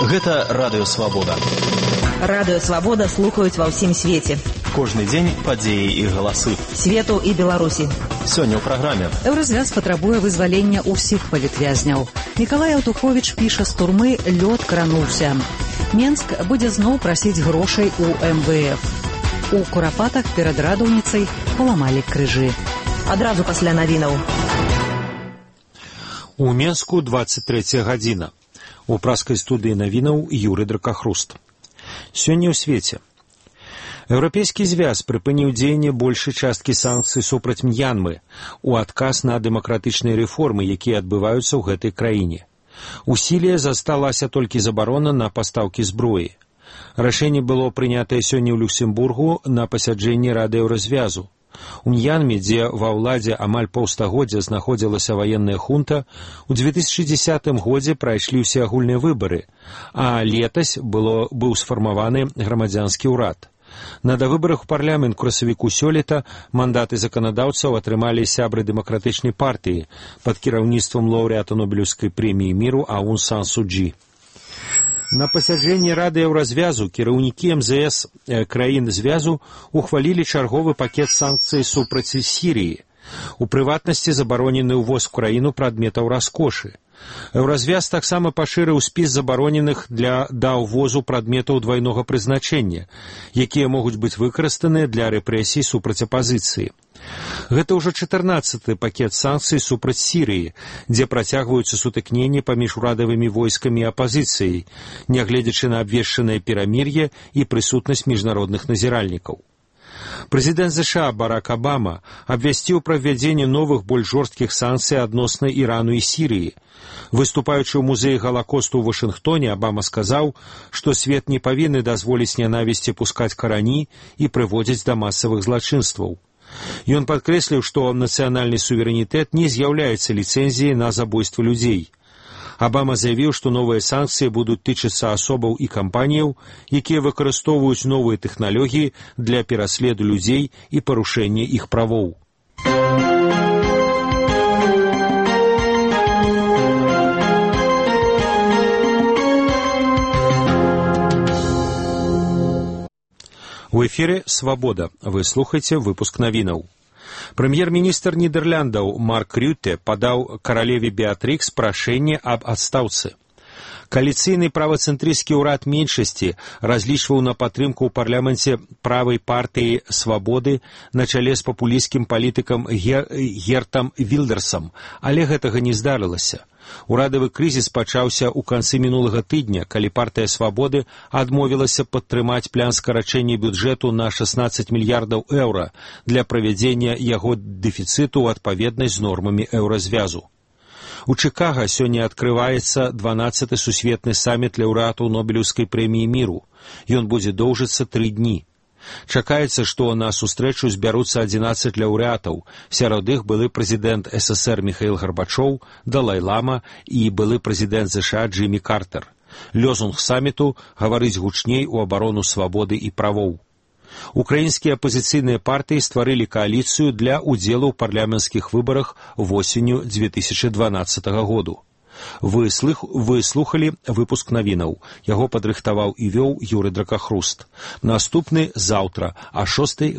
Гэта Радыё Свабода. Радыё Свабода слухаюць ва ўсім свеце. Кожны дзень падзеі і галасы. Свету і Беларусі. Сёння ў праграме. Еўразвяз патрабуе вызвалення ўсіх палітвязняў. Мікалай Аўтуховіч піша з турмы «Лёд крануўся». Менск будзе зноў прасіць грошай у МВФ. У Курапатах перад радаўніцай паламалі крыжы. Адразу пасля навінаў. У Менску 23 гадзіна. У праскай студыі навінаў Юрый Дракахруст. Сёння ў свеце. Еўрапейскі звяз прыпыніў дзеянне большай часткі санкцый супраць М'янмы у адказ на дэмакратычныя рэформы, якія адбываюцца ў гэтай краіне. У сіле засталася толькі забарона на пастаўкі зброі. Рашэнне было прынятае сёння ў Люксембургу на пасяджэнні Рады Еўразвязу. У М'янме, дзе ва ўладзе амаль паўстагоддзя знаходзілася ваенная хунта, у 2010 годзе прайшлі ўсеагульныя выбары, а летась быў сфармаваны грамадзянскі ўрад. На давыбарах у парламент красавіку сёлета мандаты заканадаўцаў атрымалі сябры дэмакратычнай партыі пад кіраўніцтвам лаўрэата Нобелеўскай прэміі міру Аун Сан Су Чжі. На пасяджэнні Рады Еўразвязу кіраўнікі МЗС краін звязу ухвалілі чарговы пакет санкцый супраць Сірыі. У прыватнасці забаронены ўвоз у краіну прадметаў раскошы. Еўразвяз таксама пашырыў спіс забароненых да ўвозу прадметаў двайнога прызначэння, якія могуць быць выкарыстаныя для рэпрэсій супраць апазіцыі. Гэта ўжо 14-ы пакет санкцый супраць Сірыі, дзе працягваюцца сутыкненні паміж урадавымі войскамі і апазіцыяй, нягледзячы на абвешчанае перамір'е і прысутнасць міжнародных назіральнікаў. Прэзідэнт США Барак Абама абвясціў пра ввядзенне новых больш жорсткіх санкцый адносна Ірану і Сірыі. Выступаючы ў музеі Галакосту ў Вашынгтоне, Абама сказаў, што свет не павінны дазволіць нянавісці пускаць карані і прыводзіць да масавых злачынстваў. Ён падкрэсліў, што нацыянальны суверэнітэт не з'яўляецца ліцэнзіяй на забойства людзей. Абама заявіў, што новыя санкцыі будуць тычыцца асобаў і кампаніяў, якія выкарыстоўваюць новыя тэхналогіі для пераследу людзей і парушэння іх правоў. У эфіры «Свабода». Вы слухаеце выпуск навінаў. Прэм'ер-міністр Нідэрляндаў Марк Рюте падаў каралеве Беатрыкс прашэнне аб адстаўцы. Кааліцыйны правацэнтрысцкі ўрад меншасці разлічваў на падтрымку ў парламенце правай партыі «Свабоды» на чале з папулісцкім палітыкам Гертам Вілдерсам, але гэтага не здарылася. Урадавы крызіс пачаўся ў канцы мінулага тыдня, калі партыя «Свабоды» адмовілася падтрымаць план скарачэння бюджэту на 16 мільярдаў еўра для правядзення яго дэфіцыту ў адпаведнасць з нормамі еўразвязу. У Чыкага сёння адкрываецца 12-й сусветны саміт лаўрэатаў Нобелеўскай прэміі міру. Ён будзе доўжыцца 3 дні. Чакаецца, што на сустрэчу збяруцца 11 лаўрэатаў. Сярод іх былы прэзідэнт СССР Міхаіл Гарбачоў, Далай-лама і былы прэзідэнт США Джиммі Картер. Лёзунг саміту – гаварыць гучней у абарону свабоды і правоў. Украінскія апазіцыйныя партыі стварылі кааліцыю для ўдзелу ў парламенцкіх выбарах восенню 2012 году. Вы слухалі выпуск навінаў. Яго падрыхтаваў і вёў Юрый Дракахруст. Наступны заўтра, а 6